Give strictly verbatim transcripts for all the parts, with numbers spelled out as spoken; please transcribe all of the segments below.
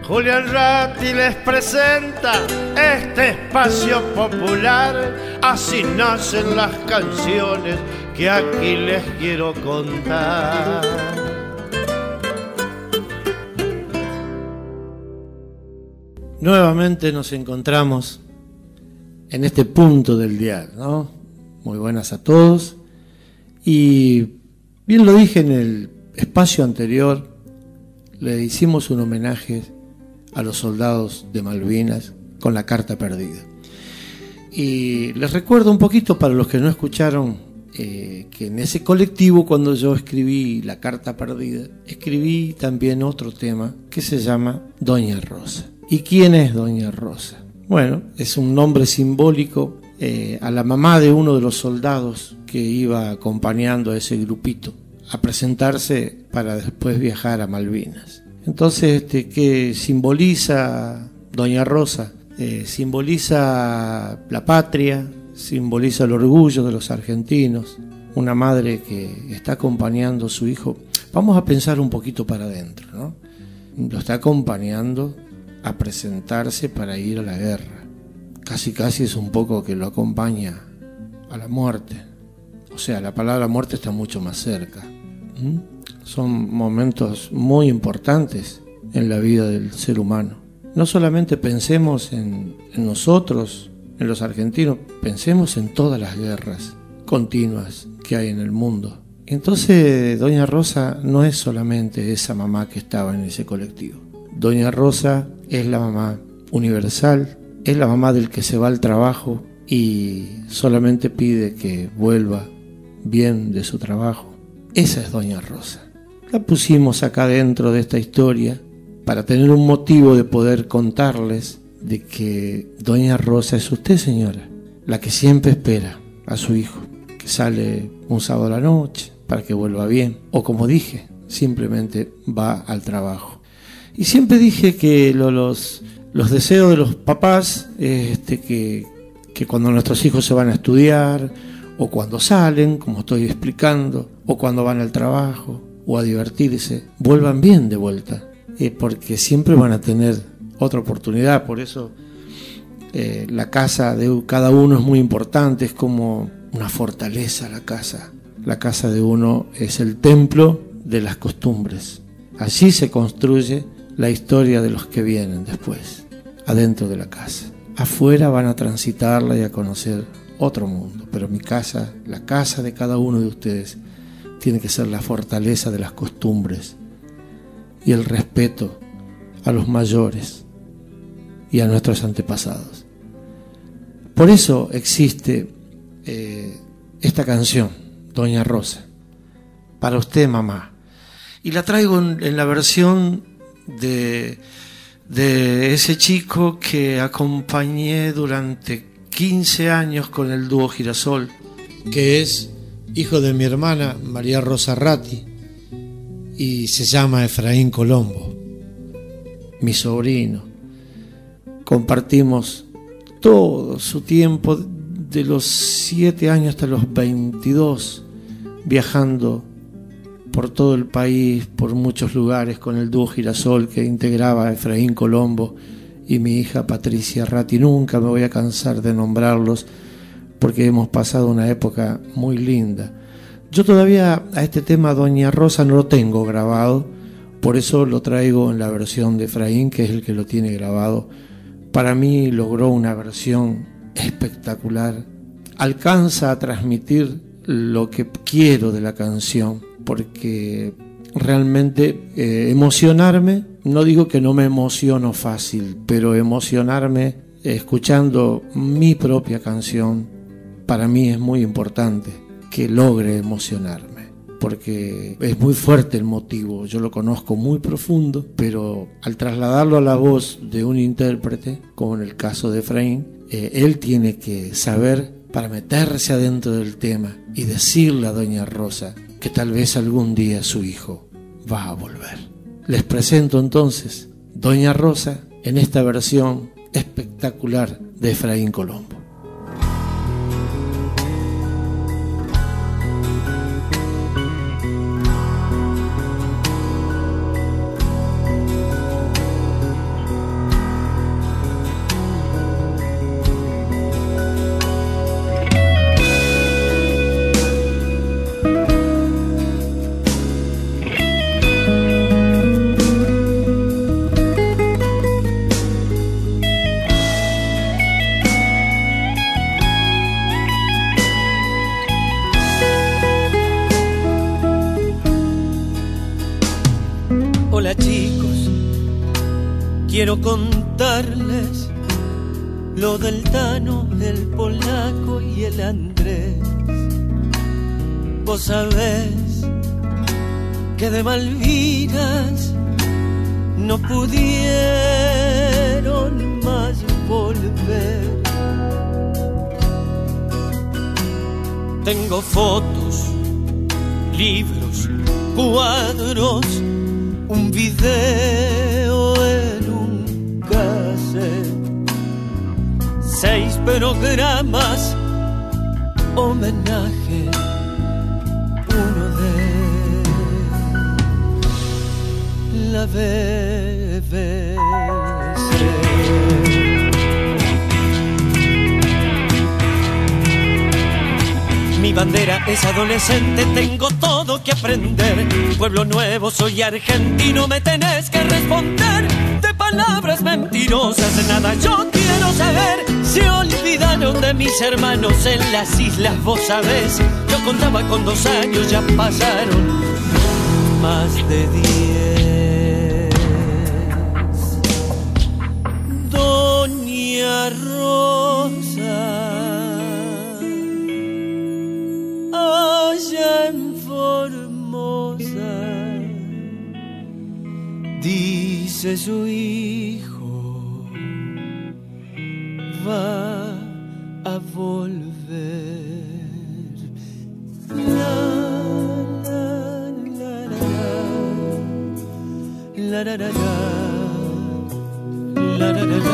Julián Ratti les presenta este espacio popular. Así nacen las canciones que aquí les quiero contar. Nuevamente nos encontramos en este punto del dial, ¿no? Muy buenas a todos. Y bien lo dije en el espacio anterior, le hicimos un homenaje a los soldados de Malvinas con la carta perdida. Y les recuerdo un poquito para los que no escucharon eh, que en ese colectivo, cuando yo escribí la carta perdida, escribí también otro tema que se llama Doña Rosa. ¿Y quién es Doña Rosa? Bueno, es un nombre simbólico eh, a la mamá de uno de los soldados que iba acompañando a ese grupito a presentarse para después viajar a Malvinas. Entonces, este, ¿qué simboliza Doña Rosa? Eh, simboliza la patria, simboliza el orgullo de los argentinos, una madre que está acompañando a su hijo. Vamos a pensar un poquito para adentro, ¿no? Lo está acompañando a presentarse para ir a la guerra. Casi casi es un poco que lo acompaña a la muerte. O sea, la palabra muerte está mucho más cerca. ¿Mm? Son momentos muy importantes en la vida del ser humano. No solamente pensemos en, en nosotros, en los argentinos, pensemos en todas las guerras continuas que hay en el mundo. Entonces, Doña Rosa no es solamente esa mamá que estaba en ese colectivo. Doña Rosa es la mamá universal, es la mamá del que se va al trabajo y solamente pide que vuelva bien de su trabajo. Esa es Doña Rosa. La pusimos acá dentro de esta historia para tener un motivo de poder contarles de que Doña Rosa es usted, señora, la que siempre espera a su hijo, que sale un sábado a la noche para que vuelva bien, o como dije, simplemente va al trabajo. Y siempre dije que lo, los, los deseos de los papás, este, que, que cuando nuestros hijos se van a estudiar, o cuando salen, como estoy explicando, o cuando van al trabajo, o a divertirse, vuelvan bien de vuelta, eh, porque siempre van a tener otra oportunidad. Por eso eh, la casa de cada uno es muy importante, es como una fortaleza la casa. La casa de uno es el templo de las costumbres. Allí se construye la historia de los que vienen después, adentro de la casa. Afuera van a transitarla y a conocer otro mundo, pero mi casa, la casa de cada uno de ustedes, tiene que ser la fortaleza de las costumbres y el respeto a los mayores y a nuestros antepasados. Por eso existe eh, esta canción, Doña Rosa, para usted, mamá. Y la traigo en, en la versión de, de ese chico que acompañé durante quince años con el dúo Girasol, que es hijo de mi hermana María Rosa Ratti y se llama Efraín Colombo, mi sobrino. Compartimos todo su tiempo, de los siete años hasta los veintidós, viajando por todo el país, por muchos lugares, con el dúo Girasol que integraba a Efraín Colombo y mi hija Patricia Ratti. Nunca me voy a cansar de nombrarlos porque hemos pasado una época muy linda. Yo todavía a este tema Doña Rosa no lo tengo grabado, por eso lo traigo en la versión de Efraín, que es el que lo tiene grabado. Para mí logró una versión espectacular, alcanza a transmitir lo que quiero de la canción, porque realmente eh, emocionarme, no digo que no me emociono fácil, pero emocionarme eh, escuchando mi propia canción, para mí es muy importante que logre emocionarme, porque es muy fuerte el motivo, yo lo conozco muy profundo, pero al trasladarlo a la voz de un intérprete, como en el caso de Efraín, eh, él tiene que saber para meterse adentro del tema y decirle a Doña Rosa que tal vez algún día su hijo va a volver. Les presento entonces Doña Rosa en esta versión espectacular de Efraín Colombo. quiero contarles lo del Tano, el polaco y el Andrés. Vos sabés que de Malvinas no pudieron más volver. Tengo fotos, libros, cuadros, un video en un cassette, seis programas, homenaje, uno de la B B C. Mi bandera es adolescente, tengo todo que aprender. Pueblo nuevo, soy argentino, me tenés que responder. De palabras mentirosas, nada yo quiero saber. Se olvidaron de mis hermanos en las islas, vos sabés. Yo contaba con dos años, ya pasaron más de diez. Doña Rosa, allá en Formosa, dice su hijo, va a volver. La, la, la, la, la, la, la, la, la, la, la.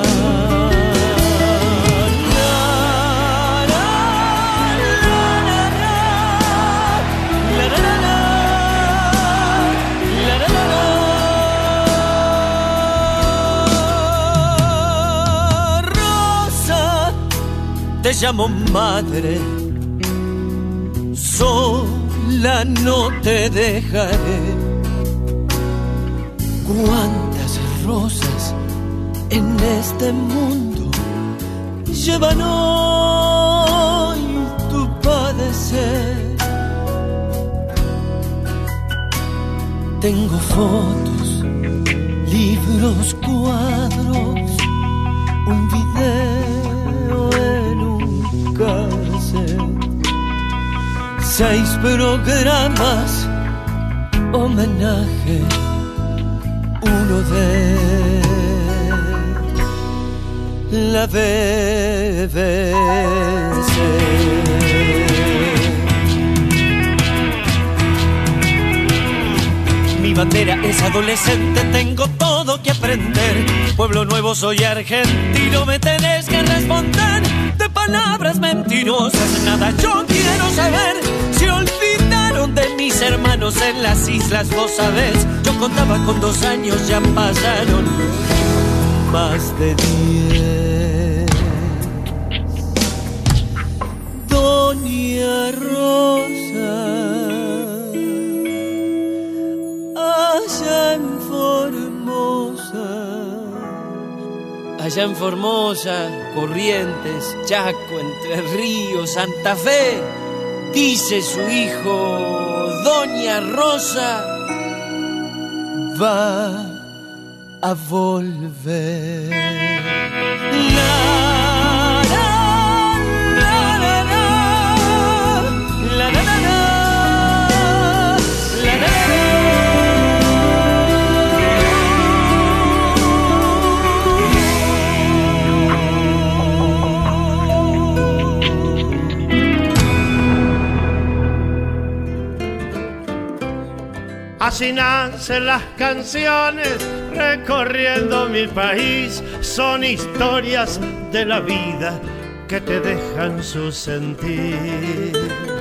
Te llamo madre, sola no te dejaré. Cuántas rosas en este mundo llevan hoy tu padecer. Tengo fotos, libros, cuadros, un video en un cassette, seis programas, homenaje, uno de la B B C. Mi bandera es adolescente, tengo todo que aprender. Pueblo nuevo, soy argentino, me tenés que responder. De palabras mentirosas, nada yo quiero saber. Se olvidaron de mis hermanos en las islas, vos sabés. Yo contaba con dos años, ya pasaron más de diez. Doña Rosa, allá en Formosa, allá en Formosa, Corrientes, Chaco, Entre Ríos, Santa Fe, dice su hijo, Doña Rosa va a volver. La, la, la, la, la, la, la, la, la. Así nacen las canciones recorriendo mi país. Son historias de la vida que te dejan su sentir.